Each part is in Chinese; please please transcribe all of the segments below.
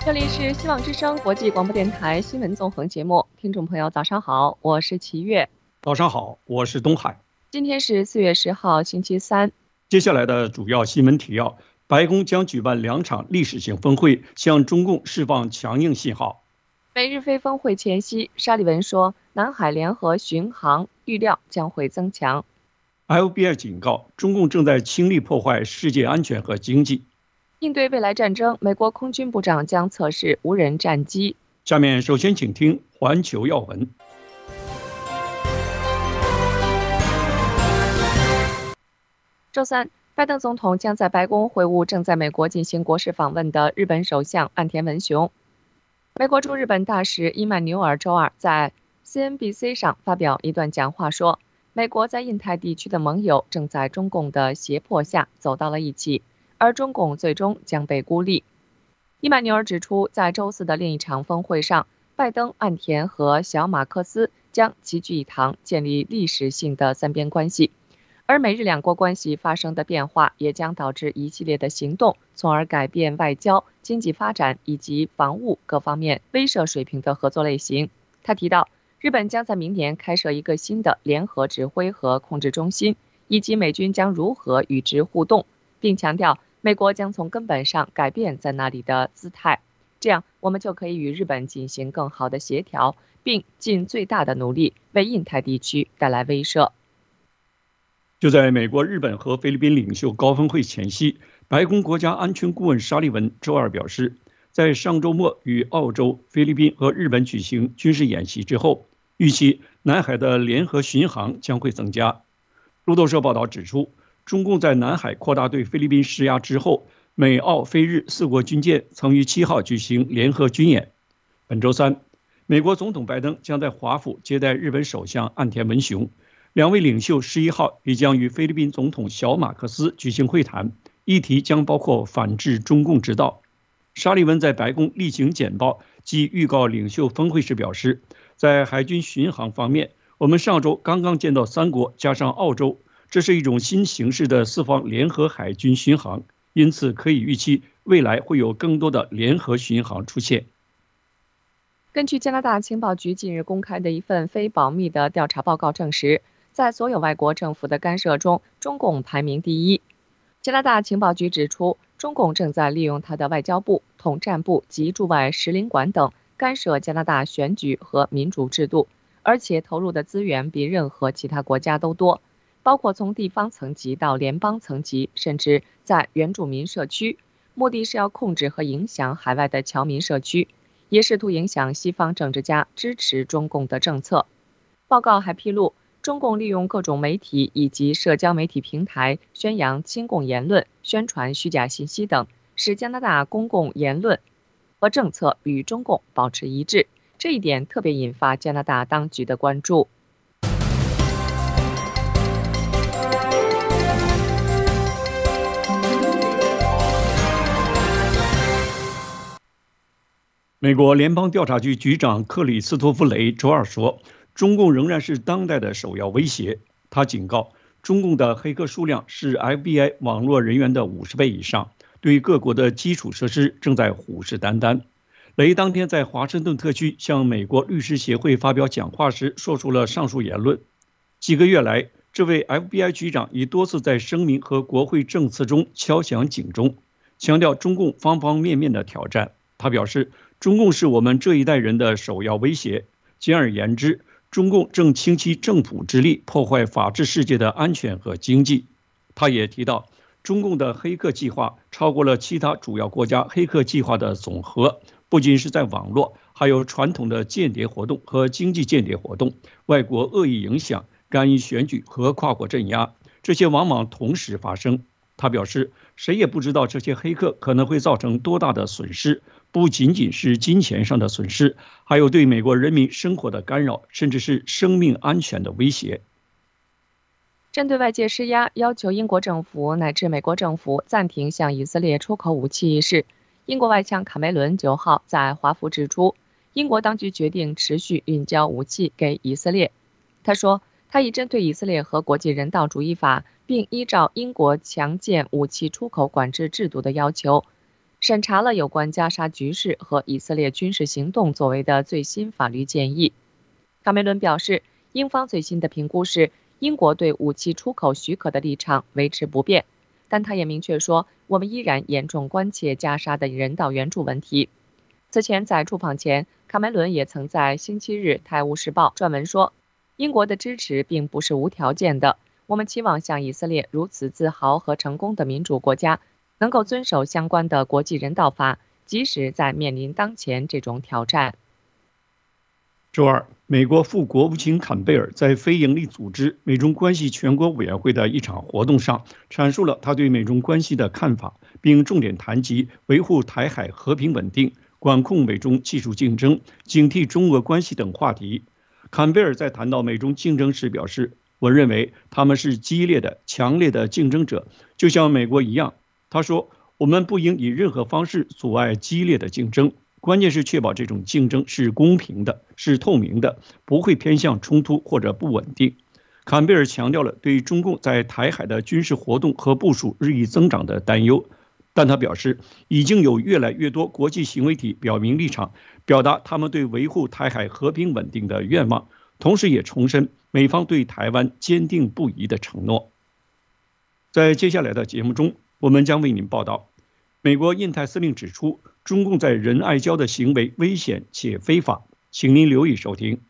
这里是希望之声国际广播电台新闻纵横节目，听众朋友早上好，我是齐月。 早上好，我是东海。 今天是4月10号，星期三。 接下来的主要新闻提要：白宫将举办2场历史性峰会，向中共释放强硬信号。 美日非峰会前夕，沙利文说，南海联合巡航预料将会增强。 FBI 警告，中共正在倾力破坏世界安全和经济。 应对未来战争，美国空军部长将测试无人战机。 下面首先请听环球要闻。 周三，拜登总统将在白宫会晤正在美国进行国事访问的日本首相岸田文雄。美国驻日本大使伊曼纽尔周二在 CNBC 上发表一段讲话说，美国在印太地区的盟友正在中共的胁迫下走到了一起，而中共最终将被孤立。伊曼纽尔指出，在周四的另一场峰会上，拜登、岸田和小马克思将齐聚一堂，建立历史性的三边关系。而美日两国关系发生的变化，也将导致一系列的行动，从而改变外交、经济发展以及防务各方面威慑水平的合作类型。他提到，日本将在明年开设一个新的联合指挥和控制中心，以及美军将如何与之互动，并强调美国将从根本上改变在那里的姿态，这样我们就可以与日本进行更好的协调，并尽最大的努力为印太地区带来威慑。 就在美国、日本和菲律宾领袖高峰会前夕，白宫国家安全顾问沙利文周二表示，在上周末与澳洲、菲律宾和日本举行军事演习之后，预期南海的联合巡航将会增加。路透社报道指出，中共在南海扩大对菲律宾施压之后，美、澳、菲、日4国军舰曾于7号举行联合军演。本周三，美国总统拜登将在华府接待日本首相岸田文雄。两位领袖11号也将与菲律宾总统小马克思举行会谈，议题将包括反制中共之道。沙利文在白宫例行简报及预告领袖峰会时表示，在海军巡航方面，我们上周刚刚见到3国加上澳洲，这是一种新形式的4方联合海军巡航，因此可以预期未来会有更多的联合巡航出现。 根据加拿大情报局近日公开的一份非保密的调查报告证实，在所有外国政府的干涉中，中共排名第一。加拿大情报局指出，中共正在利用他的外交部、统战部及驻外使领馆等干涉加拿大选举和民主制度，而且投入的资源比任何其他国家都多，包括从地方层级到联邦层级，甚至在原住民社区，目的是要控制和影响海外的侨民社区，也试图影响西方政治家支持中共的政策。报告还披露，中共利用各种媒体以及社交媒体平台宣扬亲共言论、宣传虚假信息等，使加拿大公共言论和政策与中共保持一致。这一点特别引发加拿大当局的关注。 美国联邦调查局局长克里斯托弗·雷周二说，中共仍然是当代的首要威胁。他警告，中共的黑客数量是 FBI 网络人员的50倍以上，对各国的基础设施正在虎视眈眈。雷当天在华盛顿特区向美国律师协会发表讲话时，说出了上述言论。几个月来，这位 FBI 局长已多次在声明和国会证词中敲响警钟，强调中共方方面面的挑战。他表示，中共是我们这一代人的首要威胁。简而言之，中共正倾其政府之力破坏法治世界的安全和经济。他也提到，中共的黑客计划超过了其他主要国家黑客计划的总和，不仅是在网络，还有传统的间谍活动和经济间谍活动、外国恶意影响、干预选举和跨国镇压，这些往往同时发生。他表示，谁也不知道这些黑客可能会造成多大的损失，不仅仅是金钱上的损失，还有对美国人民生活的干扰，甚至是生命安全的威胁。 针对外界施压，要求英国政府乃至美国政府暂停向以色列出口武器一事，英国外相卡梅伦9号在华府指出，英国当局决定持续运交武器给以色列。他说，他已针对以色列和国际人道主义法，并依照英国强健武器出口管制制度的要求， 审查了有关加沙局势和以色列军事行动作为的最新法律建议。卡梅伦表示，英方最新的评估是英国对武器出口许可的立场维持不变，但他也明确说，我们依然严重关切加沙的人道援助问题。此前在出访前，卡梅伦也曾在星期日《泰晤士报》撰文说，英国的支持并不是无条件的，我们期望像以色列如此自豪和成功的民主国家能够遵守相关的国际人道法，即使在面临当前这种挑战。 周二，美国副国务卿坎贝尔在非营利组织美中关系全国委员会的一场活动上，阐述了他对美中关系的看法，并重点谈及维护台海和平稳定、管控美中技术竞争、警惕中俄关系等话题。坎贝尔在谈到美中竞争时表示，我认为他们是激烈的、强烈的竞争者，就像美国一样。他说，我们不应以任何方式阻碍激烈的竞争，关键是确保这种竞争是公平的、是透明的，不会偏向冲突或者不稳定。坎贝尔强调了对中共在台海的军事活动和部署日益增长的担忧，但他表示，已经有越来越多国际行为体表明立场，表达他们对维护台海和平稳定的愿望，同时也重申美方对台湾坚定不移的承诺。在接下来的节目中，我们将为您报道，美国印太司令指出，中共在仁爱礁的行为危险且非法，请您留意收听。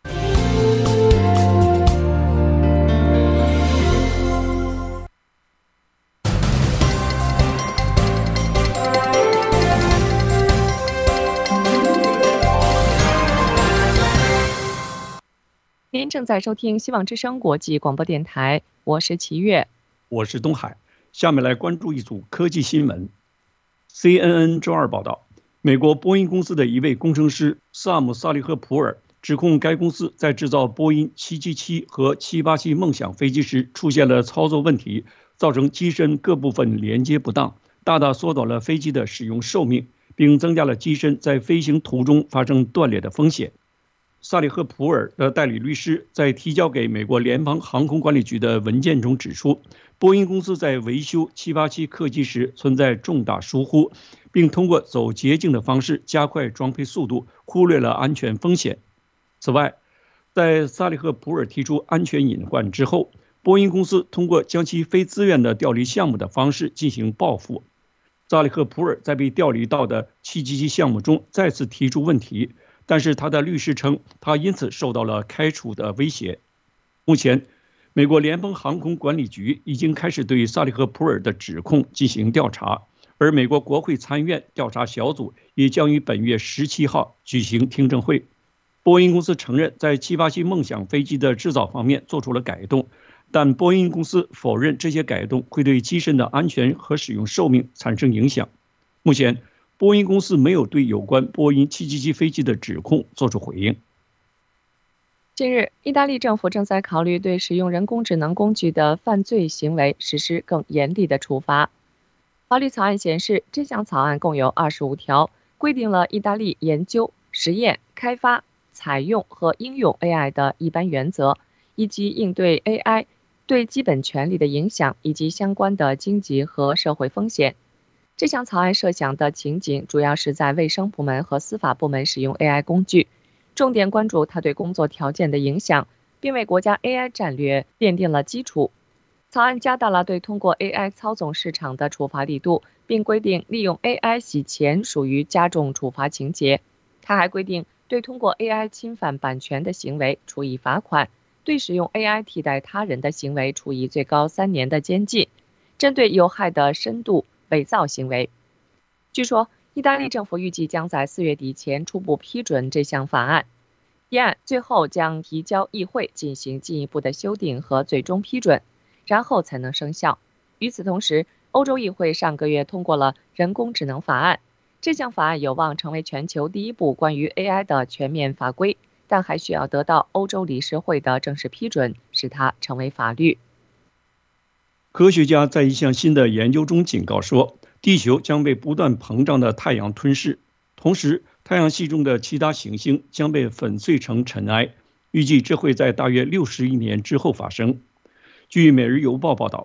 您正在收听希望之声国际广播电台，我是齐越， 我是东海。下面来关注一组科技新闻。CNN 周二报道，美国波音公司的一位工程师萨姆·萨利赫普尔指控该公司在制造波音777和787梦想飞机时出现了操作问题，造成机身各部分连接不当，大大缩短了飞机的使用寿命，并增加了机身在飞行途中发生断裂的风险。萨利赫普尔的代理律师在提交给美国联邦航空管理局的文件中指出，波音公司在维修787客机时存在重大疏忽，并通过走捷径的方式加快装配速度，忽略了安全风险。此外，在萨利赫普尔提出安全隐患之后，波音公司通过将其非自愿的调离项目的方式进行报复。萨利赫普尔在被调离到的777项目中再次提出问题，但是他的律师称，他因此受到了开除的威胁。目前，美国联邦航空管理局已经开始对萨利赫普尔的指控进行调查，而美国国会参议院调查小组也将于本月17号举行听证会。波音公司承认在787梦想飞机的制造方面做出了改动，但波音公司否认这些改动会对机身的安全和使用寿命产生影响。目前，波音公司没有对有关波音777飞机的指控作出回应。 近日，意大利政府正在考虑对使用人工智能工具的犯罪行为实施更严厉的处罚。法律草案显示，这项草案共有25条，规定了意大利研究、实验、开发、采用和应用 AI 的一般原则，以及应对 AI 对基本权利的影响以及相关的经济和社会风险。这项草案设想的情景主要是在卫生部门和司法部门使用 AI 工具，重点关注它对工作条件的影响，并为国家 AI 战略奠定了基础。草案加大了对通过 AI 操纵市场的处罚力度，并规定利用 AI 洗钱属于加重处罚情节。它还规定对通过 AI 侵犯版权的行为处以罚款，对使用 AI 替代他人的行为处以最高3年的监禁。针对有害的深度伪造行为，据说意大利政府预计将在4月底前初步批准这项法案，议案最后将提交议会进行进一步的修订和最终批准，然后才能生效。与此同时，欧洲议会上个月通过了人工智能法案，这项法案有望成为全球第一部关于 AI 的全面法规，但还需要得到欧洲理事会的正式批准，使它成为法律。 科学家在一项新的研究中警告说，地球将被不断膨胀的太阳吞噬，同时太阳系中的其他行星将被粉碎成尘埃，预计这会在大约60亿年之后发生。据《每日邮报》报道，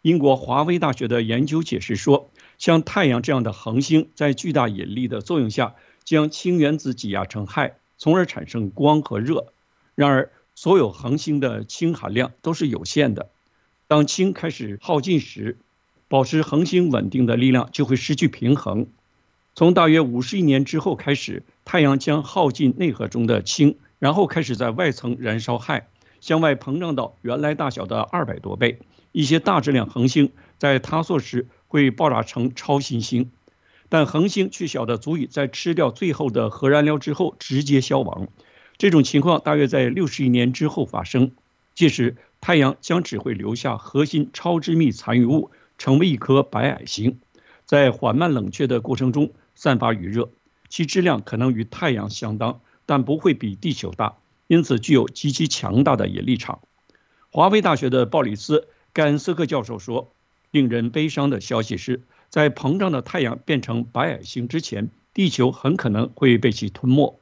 英国华威大学的研究解释说，像太阳这样的恒星在巨大引力的作用下，将氢原子挤压成氦，从而产生光和热。然而，所有恒星的氢含量都是有限的。当氢开始耗尽时，保持恒星稳定的力量就会失去平衡。从大约50亿年之后开始，太阳将耗尽内核中的氢，然后开始在外层燃烧氦，向外膨胀到原来大小的200多倍。一些大质量恒星在塌缩时会爆炸成超新星，但恒星却小得足以在吃掉最后的核燃料之后直接消亡。这种情况大约在60亿年之后发生，届时太阳将只会留下核心超致密残余物，成为一颗白矮星，在缓慢冷却的过程中散发余热，其质量可能与太阳相当，但不会比地球大，因此具有极其强大的引力场。华威大学的鲍里斯·盖恩斯克教授说，令人悲伤的消息是，在膨胀的太阳变成白矮星之前，地球很可能会被其吞没。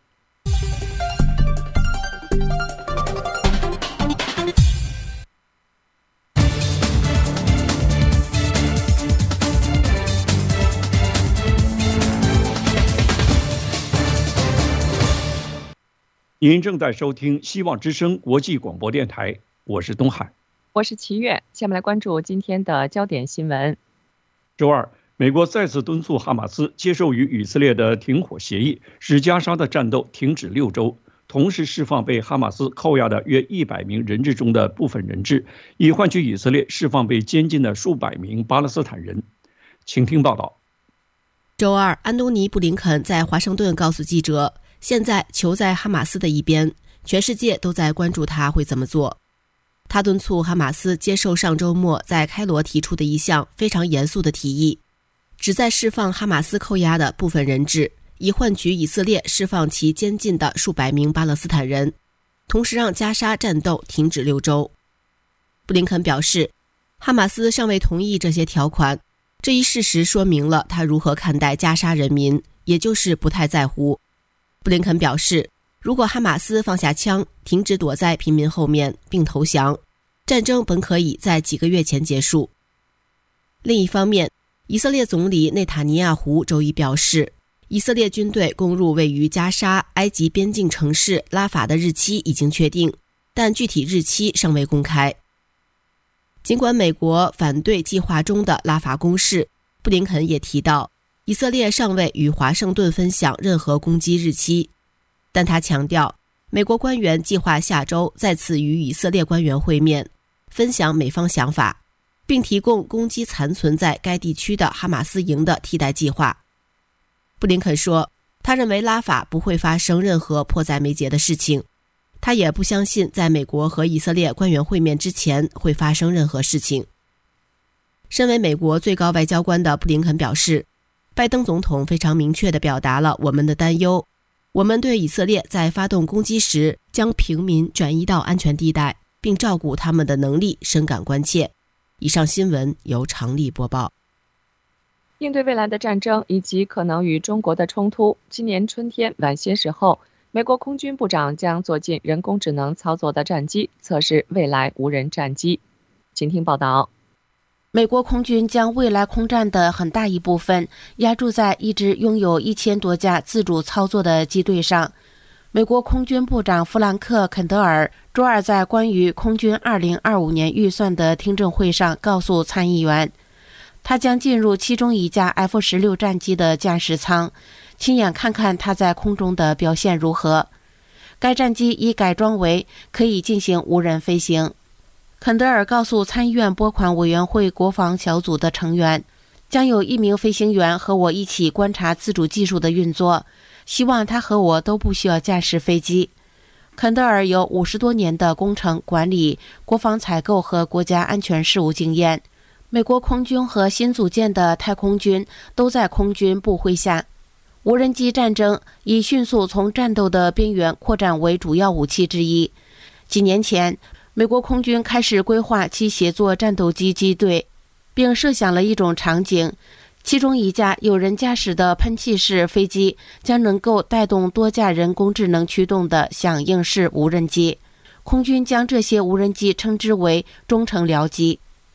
您正在收听希望之声国际广播电台，我是东海， 我是齐月。下面来关注今天的焦点新闻。 周二，美国再次敦促哈马斯接受与以色列的停火协议，使加沙的战斗停止6周，同时释放被哈马斯扣押的约100名人质中的部分人质，以换取以色列释放被监禁的数百名巴勒斯坦人。请听报道。 周二，安东尼·布林肯在华盛顿告诉记者，现在球在哈马斯的一边，全世界都在关注他会怎么做。他敦促哈马斯接受上周末在开罗提出的一项非常严肃的提议，旨在释放哈马斯扣押的部分人质，以换取以色列释放其监禁的数百名巴勒斯坦人，同时让加沙战斗停止6周。布林肯表示，哈马斯尚未同意这些条款，这一事实说明了他如何看待加沙人民，也就是不太在乎。布林肯表示，如果哈马斯放下枪，停止躲在平民后面并投降，战争本可以在几个月前结束。另一方面，以色列总理内塔尼亚胡周一表示，以色列军队攻入位于加沙埃及边境城市拉法的日期已经确定，但具体日期尚未公开。尽管美国反对计划中的拉法攻势，布林肯也提到，以色列尚未与华盛顿分享任何攻击日期，但他强调，美国官员计划下周再次与以色列官员会面，分享美方想法，并提供攻击残存在该地区的哈马斯营的替代计划。布林肯说，他认为拉法不会发生任何迫在眉睫的事情，他也不相信在美国和以色列官员会面之前会发生任何事情。身为美国最高外交官的布林肯表示，拜登总统非常明确地表达了我们的担忧，我们对以色列在发动攻击时将平民转移到安全地带并照顾他们的能力深感关切。以上新闻由常丽播报。 应对未来的战争以及可能与中国的冲突，今年春天晚些时候，美国空军部长将坐进人工智能操作的战机，测试未来无人战机。请听报道。 美国空军将未来空战的很大一部分押注在一支拥有1000多架自主操作的机队上。美国空军部长弗兰克·肯德尔周二在关于空军2025年预算的听证会上告诉参议员，他将进入其中一架 F-16 战机的驾驶舱，亲眼看看它在空中的表现如何。该战机已改装为可以进行无人飞行。肯德尔告诉参议院拨款委员会国防小组的成员，将有1名飞行员和我一起观察自主技术的运作，希望他和我都不需要驾驶飞机。肯德尔有50多年的工程管理、国防采购和国家安全事务经验。美国空军和新组建的太空军都在空军部麾下。无人机战争已迅速从战斗的边缘扩展为主要武器之一。几年前，美国空军开始规划其协作战斗机机队，并设想了一种场景，其中一架有人驾驶的喷气式飞机将能够带动多架人工智能驱动的响应式无人机。空军将这些无人机称之为中程僚机。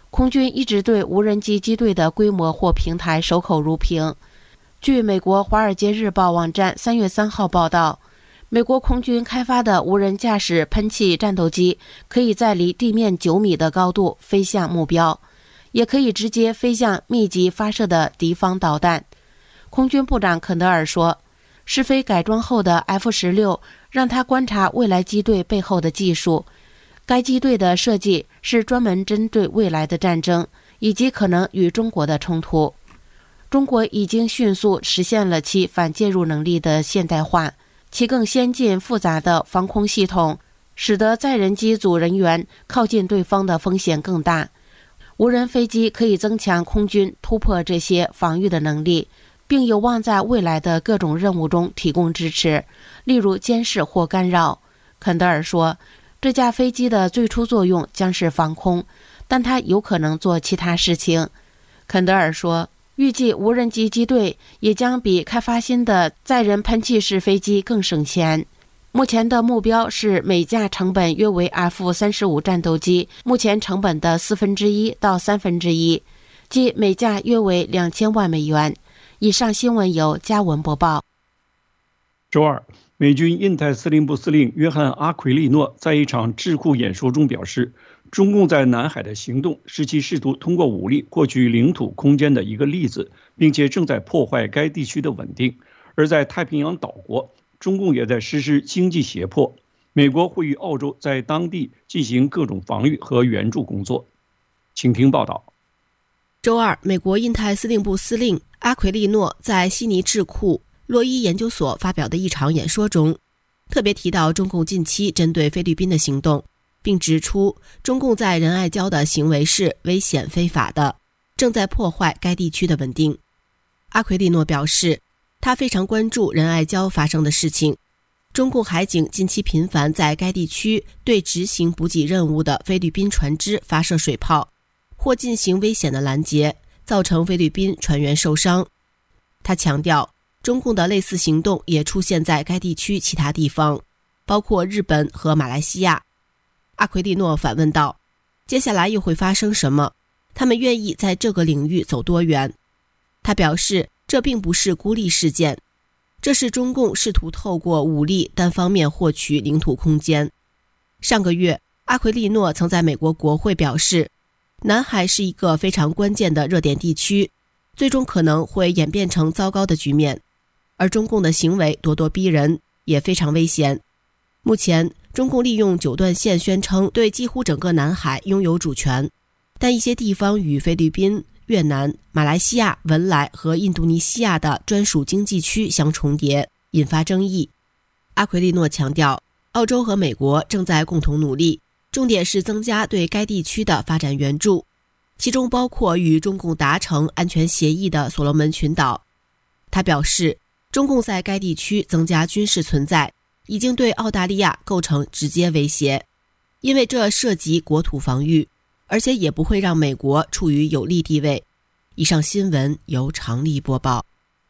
空军一直对无人机机队的规模或平台守口如瓶。据美国《华尔街日报》网站3月3号报道，美国空军开发的无人驾驶喷气战斗机可以在离地面9米的高度飞向目标，也可以直接飞向密集发射的敌方导弹。空军部长肯德尔说，试飞改装后的 F-16 让他观察未来机队背后的技术。该机队的设计是专门针对未来的战争以及可能与中国的冲突。中国已经迅速实现了其反介入能力的现代化，其更先进复杂的防空系统使得载人机组人员靠近对方的风险更大。无人飞机可以增强空军突破这些防御的能力，并有望在未来的各种任务中提供支持，例如监视或干扰。肯德尔说，这架飞机的最初作用将是防空，但它有可能做其他事情。肯德尔说，预计无人机机队也将比开发新的载人喷气式飞机更省钱。目前的目标是每架成本约为 F-35 战斗机目前成本的1/4到1/3，即每架约为2000万美元。以上新闻由嘉文播报。 周二，美军印太司令部司令约翰·阿奎利诺在一场智库演说中表示，中共在南海的行动是其试图通过武力获取领土空间的一个例子，并且正在破坏该地区的稳定。而在太平洋岛国，中共也在实施经济胁迫。美国会与澳洲在当地进行各种防御和援助工作。请听报道。 周二，美国印太司令部司令阿奎利诺在悉尼智库洛伊研究所发表的一场演说中，特别提到中共近期针对菲律宾的行动，并指出中共在仁爱礁的行为是危险非法的，正在破坏该地区的稳定。阿奎利诺表示，他非常关注仁爱礁发生的事情。中共海警近期频繁在该地区对执行补给任务的菲律宾船只发射水炮，或进行危险的拦截，造成菲律宾船员受伤。他强调，中共的类似行动也出现在该地区其他地方，包括日本和马来西亚。阿奎利诺反问道，接下来又会发生什么？他们愿意在这个领域走多远？他表示，这并不是孤立事件，这是中共试图透过武力单方面获取领土空间。上个月，阿奎利诺曾在美国国会表示，南海是一个非常关键的热点地区，最终可能会演变成糟糕的局面，而中共的行为咄咄逼人，也非常危险。目前，中共利用九段线宣称对几乎整个南海拥有主权，但一些地方与菲律宾、越南、马来西亚、文莱和印度尼西亚的专属经济区相重叠，引发争议。阿奎利诺强调，澳洲和美国正在共同努力，重点是增加对该地区的发展援助，其中包括与中共达成安全协议的所罗门群岛。他表示，中共在该地区增加军事存在，已经对澳大利亚构成直接威胁，因为这涉及国土防御，而且也不会让美国处于有利地位。以上新闻由常丽播报。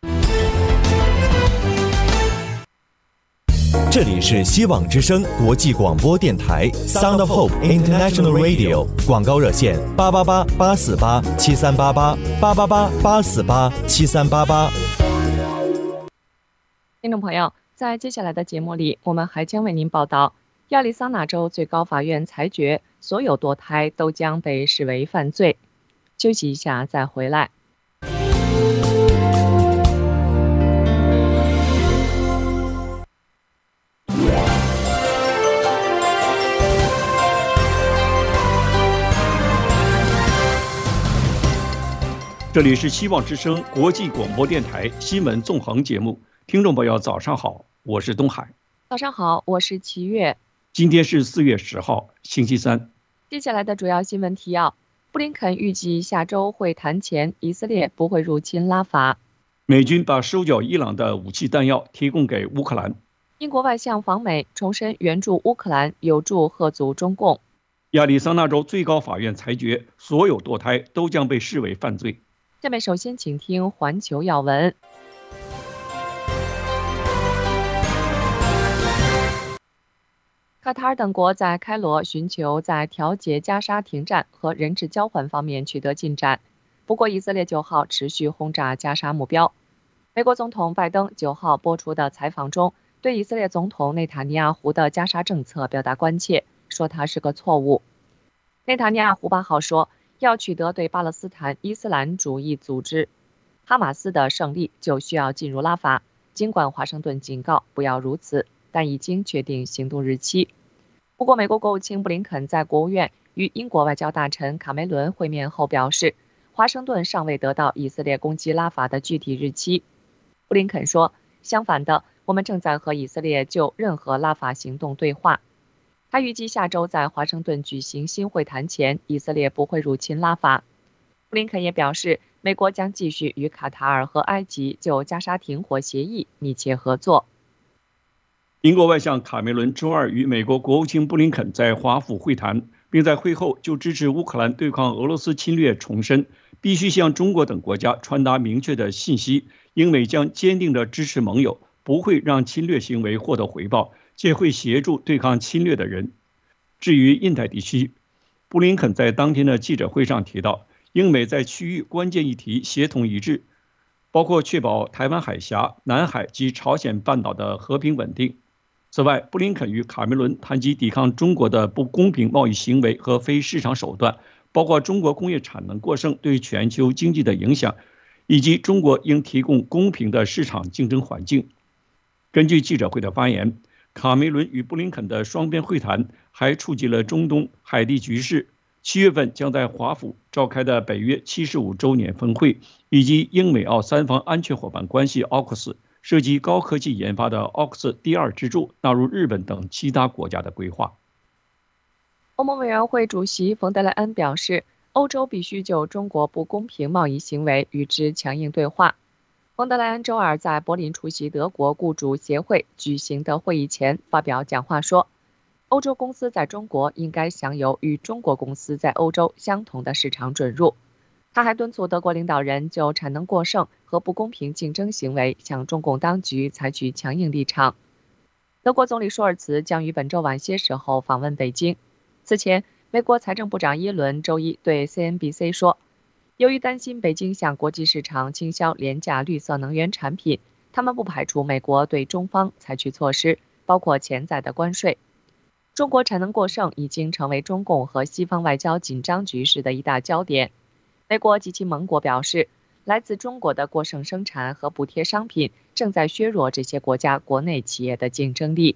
这里是希望之声国际广播电台 Sound of Hope International Radio， 广告热线888-848-7388，888-848-7388。 听众朋友，在接下来的节目里，我们还将为您报道，亚利桑那州最高法院裁决，所有堕胎都将被视为犯罪。休息一下再回来。 这里是希望之声国际广播电台新闻纵横节目，听众朋友早上好，我是东海。 早上好，我是齐月。 今天是4月10号，星期三。 接下来的主要新闻提要：布林肯预计下周会谈前，以色列不会入侵拉法。 美军把收缴伊朗的武器弹药提供给乌克兰。 英国外相访美，重申援助乌克兰有助吓阻中共。 亚利桑那州最高法院裁决，所有堕胎都将被视为犯罪。 下面首先请听环球要闻。卡卡塔尔等国在开罗寻求在调节加沙停战和人质交换方面取得进展。不过，以色列9号持续轰炸加沙目标。美国总统拜登9号播出的采访中，对以色列总统内塔尼亚胡的加沙政策表达关切，说他是个错误。内塔尼亚胡8号说，要取得对巴勒斯坦伊斯兰主义组织哈马斯的胜利，就需要进入拉法。尽管华盛顿警告不要如此，但已经确定行动日期。不过，美国国务卿布林肯在国务院与英国外交大臣卡梅伦会面后表示，华盛顿尚未得到以色列攻击拉法的具体日期。布林肯说，相反的，我们正在和以色列就任何拉法行动对话。他预计下周在华盛顿举行新会谈前，以色列不会入侵拉法。布林肯也表示，美国将继续与卡塔尔和埃及就加沙停火协议密切合作。 英国外相卡梅伦周二与美国国务卿布林肯在华府会谈，并在会后就支持乌克兰对抗俄罗斯侵略重申，必须向中国等国家传达明确的信息，英美将坚定地支持盟友，不会让侵略行为获得回报，且会协助对抗侵略的人。至于印太地区，布林肯在当天的记者会上提到，英美在区域关键议题协同一致，包括确保台湾海峡、南海及朝鲜半岛的和平稳定。此外，布林肯与卡梅伦谈及抵抗中国的不公平贸易行为和非市场手段，包括中国工业产能过剩对全球经济的影响，以及中国应提供公平的市场竞争环境。根据记者会的发言，卡梅伦与布林肯的双边会谈还触及了中东、海地局势、7月份将在华府召开的北约75周年峰会，以及英美澳三方安全伙伴关系 AUKUS 涉及高科技研发的 AUKUS 第2支柱纳入日本等其他国家的规划。 欧盟委员会主席冯德莱恩表示，欧洲必须就中国不公平贸易行为与之强硬对话。冯德莱恩周二在柏林出席德国雇主协会举行的会议前发表讲话说，欧洲公司在中国应该享有与中国公司在欧洲相同的市场准入。他还敦促德国领导人就产能过剩和不公平竞争行为向中共当局采取强硬立场。德国总理舒尔茨将于本周晚些时候访问北京。此前，美国财政部长耶伦周一对 CNBC 说，由于担心北京向国际市场倾销廉价绿色能源产品，他们不排除美国对中方采取措施，包括潜在的关税。中国产能过剩已经成为中共和西方外交紧张局势的一大焦点。美国及其盟国表示，来自中国的过剩生产和补贴商品正在削弱这些国家国内企业的竞争力。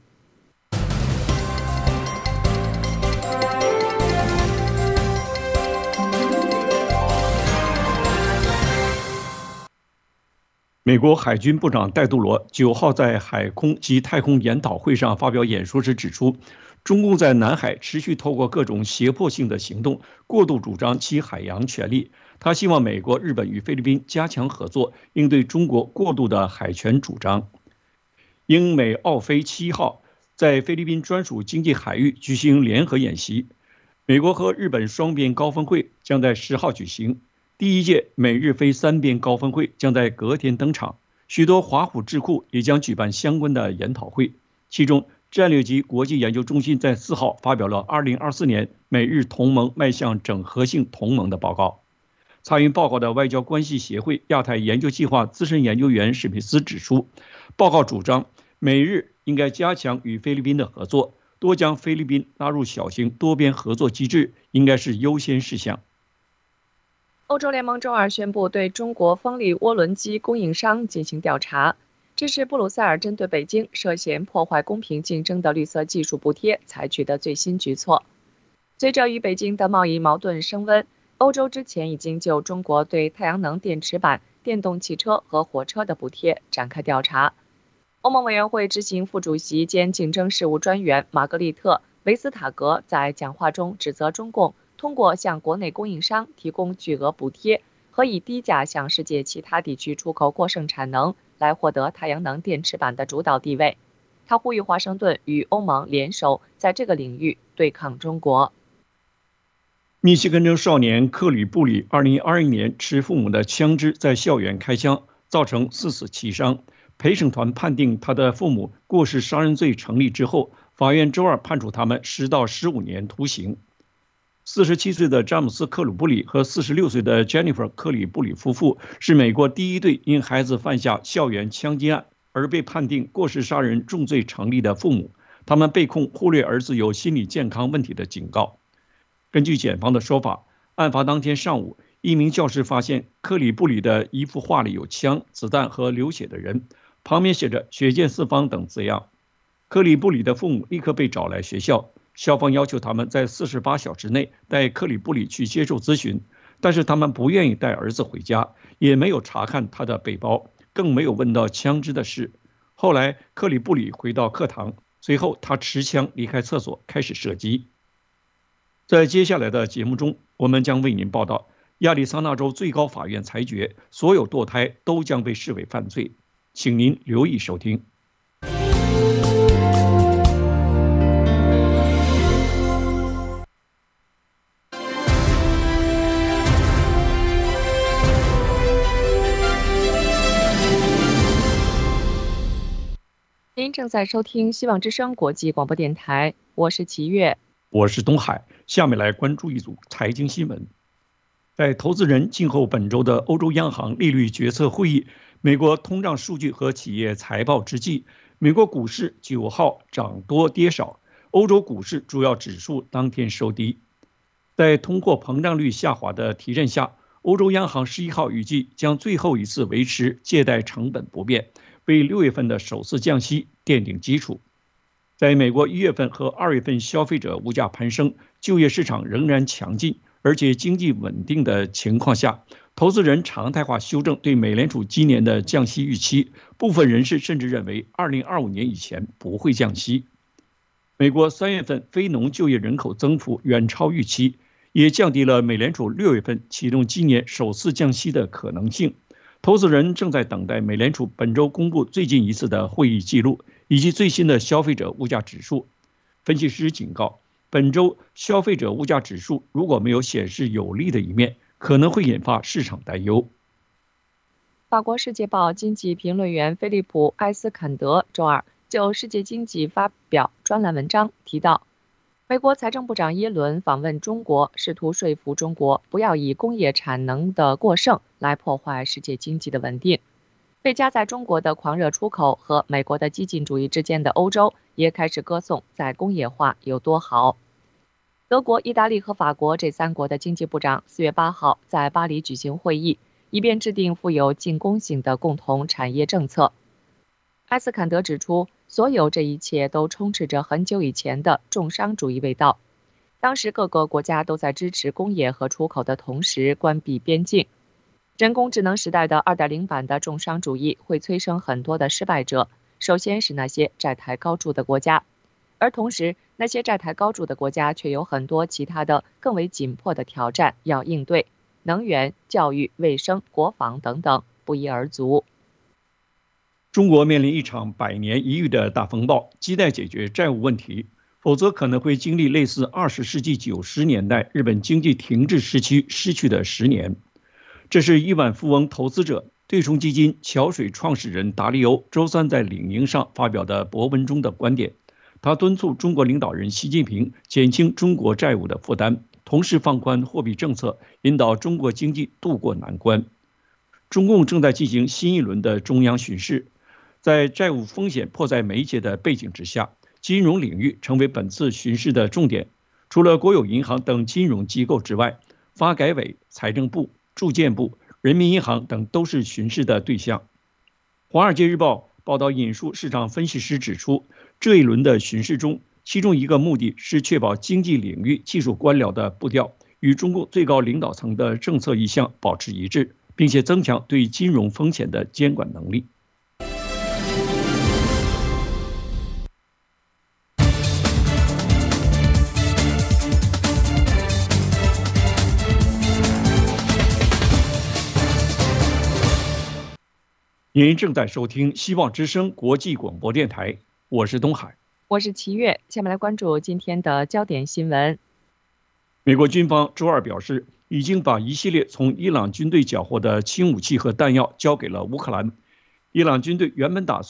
美国海军部长戴杜罗9号在海空及太空研讨会上发表演说时指出，中共在南海持续透过各种胁迫性的行动，过度主张其海洋权利。他希望美国、日本与菲律宾加强合作，应对中国过度的海权主张。英美澳菲7号在菲律宾专属经济海域举行联合演习。美国和日本双边高峰会将在10号举行。第1届美日菲3边高峰会将在隔天登场，许多华府智库也将举办相关的研讨会。其中，战略及国际研究中心在4号发表了2024年美日同盟迈向整合性同盟的报告。参与报告的外交关系协会亚太研究计划资深研究员史密斯指出，报告主张美日应该加强与菲律宾的合作，多将菲律宾纳入小型多边合作机制，应该是优先事项。 欧洲联盟周二宣布对中国风力涡轮机供应商进行调查，这是布鲁塞尔针对北京涉嫌破坏公平竞争的绿色技术补贴采取的最新举措。随着与北京的贸易矛盾升温，欧洲之前已经就中国对太阳能电池板、电动汽车和火车的补贴展开调查。欧盟委员会执行副主席兼竞争事务专员玛格丽特·维斯塔格在讲话中指责中共通过向国内供应商提供巨额补贴和以低价向世界其他地区出口过剩产能来获得太阳能电池板的主导地位。他呼吁华盛顿与欧盟联手在这个领域对抗中国。 密西根州少年克里布里2021年持父母的枪支在校园开枪，造成4死7伤。陪审团判定他的父母过失杀人罪成立之后， 法院周二判处他们10到15年徒刑。47岁的詹姆斯·克鲁布里和46岁的 Jennifer 克里布里夫妇是美国第一对因孩子犯下校园枪击案而被判定过失杀人重罪成立的父母。他们被控忽略儿子有心理健康问题的警告。根据检方的说法，案发当天上午，一名教师发现克里布里的一幅画里有枪、子弹和流血的人，旁边写着血溅四方等字样。克里布里的父母立刻被找来学校，校方要求他们在48小时内带克里布里去接受咨询，但是他们不愿意带儿子回家，也没有查看他的背包，更没有问到枪支的事。后来克里布里回到课堂，随后他持枪离开厕所，开始射击。在接下来的节目中，我们将为您报道亚利桑那州最高法院裁决，所有堕胎都将被视为犯罪。请您留意收听。 您正在收听希望之声国际广播电台，我是齐越， 我是东海。下面来关注一组财经新闻。在投资人静候本周的欧洲央行利率决策会议、美国通胀数据和企业财报之际，美国股市9号涨多跌少，欧洲股市主要指数当天收低。在通货膨胀率下滑的提振下，欧洲央行11号预计将最后一次维持借贷成本不变，为6月份的首次降息奠定基础。在美国1月份和2月份消费者物价攀升、就业市场仍然强劲，而且经济稳定的情况下，投资人常态化修正对美联储今年的降息预期，部分人士甚至认为2025年以前不会降息。美国3月份非农就业人口增幅远超预期，也降低了美联储6月份启动今年首次降息的可能性。投资人正在等待美联储本周公布最近一次的会议记录以及最新的消费者物价指数。分析师警告，本周消费者物价指数如果没有显示有利的一面，可能会引发市场担忧。 法国《世界报》经济评论员菲利普·埃斯坎德周二就世界经济发表专栏文章，提到美国财政部长耶伦访问中国，试图说服中国不要以工业产能的过剩来破坏世界经济的稳定。被夹在中国的狂热出口和美国的激进主义之间的欧洲也开始歌颂再工业化有多好。德国、意大利和法国这3国的经济部长4月8号在巴黎举行会议，以便制定富有进攻性的共同产业政策。埃斯坎德指出，所有这一切都充斥着很久以前的重商主义味道。当时各个国家都在支持工业和出口的同时关闭边境。人工智能时代的2.0版的重商主义会催生很多的失败者，首先是那些债台高筑的国家，而同时那些债台高筑的国家却有很多其他的更为紧迫的挑战要应对，能源、教育、卫生、国防等等不一而足。 中国面临一场100年一遇的大风暴，亟待解决债务问题，否则可能会经历类似20世纪90年代日本经济停滞时期失去的10年。这是亿万富翁投资者对冲基金桥水创始人达利欧周三在领英上发表的博文中的观点。他敦促中国领导人习近平减轻中国债务的负担，同时放宽货币政策，引导中国经济渡过难关。中共正在进行新一轮的中央巡视，在债务风险迫在眉睫的背景之下，金融领域成为本次巡视的重点。除了国有银行等金融机构之外，发改委、财政部、住建部、人民银行等都是巡视的对象。华尔街日报报道引述市场分析师指出，这一轮的巡视中，其中一个目的是确保经济领域技术官僚的步调与中共最高领导层的政策意向保持一致，并且增强对金融风险的监管能力。您正在收听希望之声国际广播电台，我是东海， 我是齐越。下面来关注今天的焦点新闻。 美国军方周二表示，已经把一系列从伊朗军队缴获的轻武器和弹药交给了乌克兰。伊朗军队原本打算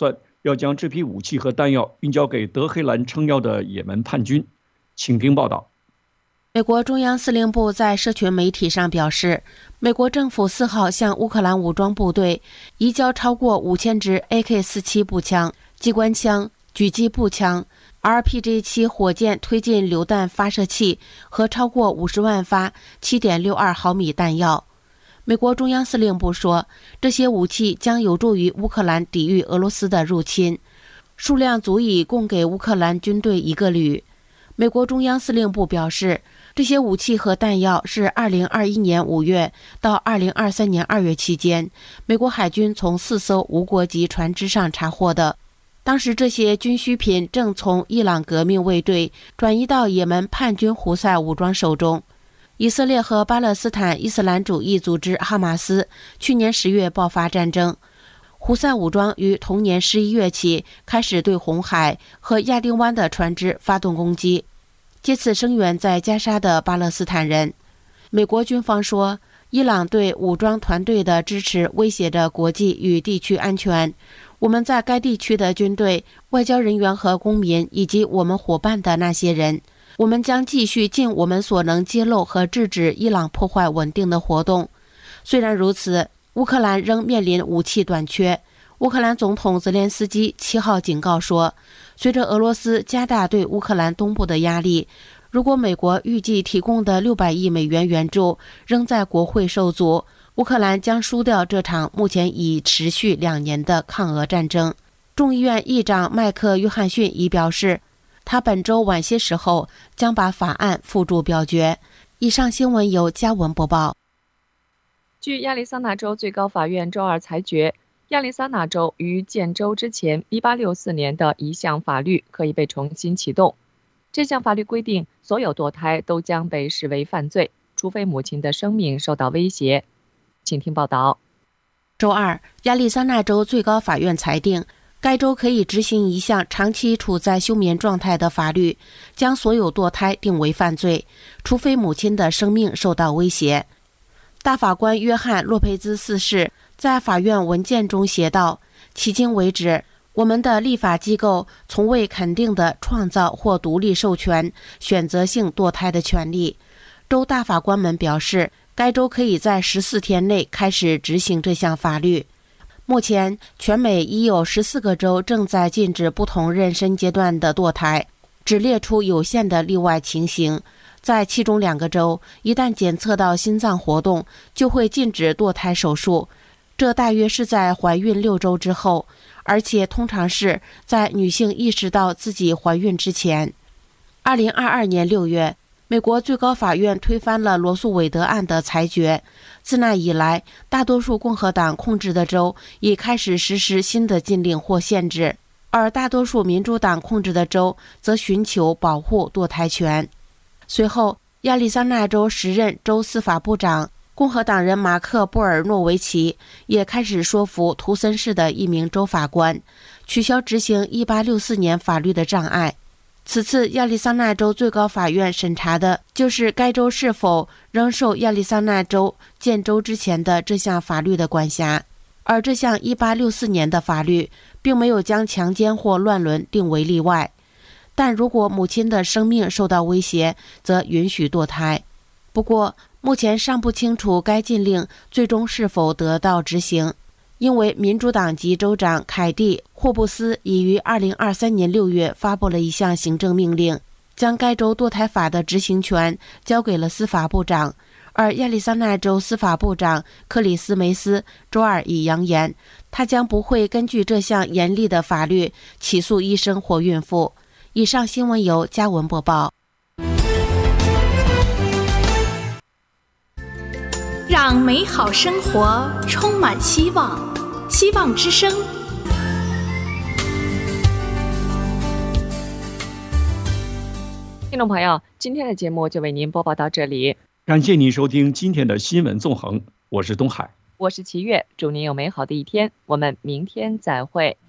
要将这批武器和弹药运交给德黑兰撑腰的也门叛军。请听报道。 美国中央司令部在社群媒体上表示，美国政府4号向乌克兰武装部队移交超过5000支 AK-47 步枪、机关枪、狙击步枪、RPG-7 火箭推进榴弹发射器和超过50万发 7.62 毫米弹药。美国中央司令部说，这些武器将有助于乌克兰抵御俄罗斯的入侵，数量足以供给乌克兰军队1个旅。美国中央司令部表示，这些武器和弹药是2021年5月到2023年2月期间，美国海军从4艘无国籍船只上查获的。当时这些军需品正从伊朗革命卫队转移到也门叛军胡塞武装手中。以色列和巴勒斯坦伊斯兰主义组织哈马斯去年10月爆发战争，胡塞武装于同年11月起开始对红海和亚丁湾的船只发动攻击，借此声援在加沙的巴勒斯坦人。美国军方说，伊朗对武装团队的支持威胁着国际与地区安全。我们在该地区的军队、外交人员和公民，以及我们伙伴的那些人，我们将继续尽我们所能揭露和制止伊朗破坏稳定的活动。虽然如此，乌克兰仍面临武器短缺。乌克兰总统泽连斯基7号警告说，随着俄罗斯加大对乌克兰东部的压力，如果美国预计提供的600亿美元援助仍在国会受阻，乌克兰将输掉这场目前已持续2年的抗俄战争。众议院议长麦克约翰逊已表示，他本周晚些时候将把法案付诸表决。以上新闻由嘉文播报。 据亚利桑那州最高法院周二裁决，亚利桑那州于建州之前1864年的一项法律可以被重新启动。这项法律规定，所有堕胎都将被视为犯罪，除非母亲的生命受到威胁。请听报道。 周二，亚利桑那州最高法院裁定，该州可以执行一项长期处在休眠状态的法律，将所有堕胎定为犯罪，除非母亲的生命受到威胁。大法官约翰·洛佩兹4世在法院文件中写道，迄今为止，我们的立法机构从未肯定地创造或独立授权选择性堕胎的权利。州大法官们表示，该州可以在14天内开始执行这项法律。目前，全美已有14个州正在禁止不同妊娠阶段的堕胎，只列出有限的例外情形。在其中2个州，一旦检测到心脏活动，就会禁止堕胎手术。这大约是在怀孕6周之后，而且通常是在女性意识到自己怀孕之前。2022年6月，美国最高法院推翻了罗素韦德案的裁决。自那以来，大多数共和党控制的州已开始实施新的禁令或限制，而大多数民主党控制的州则寻求保护堕胎权。随后，亚利桑那州时任州司法部长共和党人马克·布尔诺维奇也开始说服图森市的一名州法官取消执行1864年法律的障碍。此次亚利桑那州最高法院审查的就是该州是否仍受亚利桑那州建州之前的这项法律的管辖，而这项1864年的法律并没有将强奸或乱伦定为例外，但如果母亲的生命受到威胁，则允许堕胎。不过，目前尚不清楚该禁令最终是否得到执行，因为民主党籍州长凯蒂·霍布斯已于2023年6月发布了一项行政命令，将该州堕胎法的执行权交给了司法部长。而亚利桑那州司法部长克里斯梅斯周二已扬言，他将不会根据这项严厉的法律起诉医生或孕妇。以上新闻由嘉文播报。 让美好生活充满希望，希望之声。 听众朋友，今天的节目就为您播报到这里， 感谢您收听今天的新闻纵横，我是东海， 我是齐月，祝您有美好的一天，我们明天再会。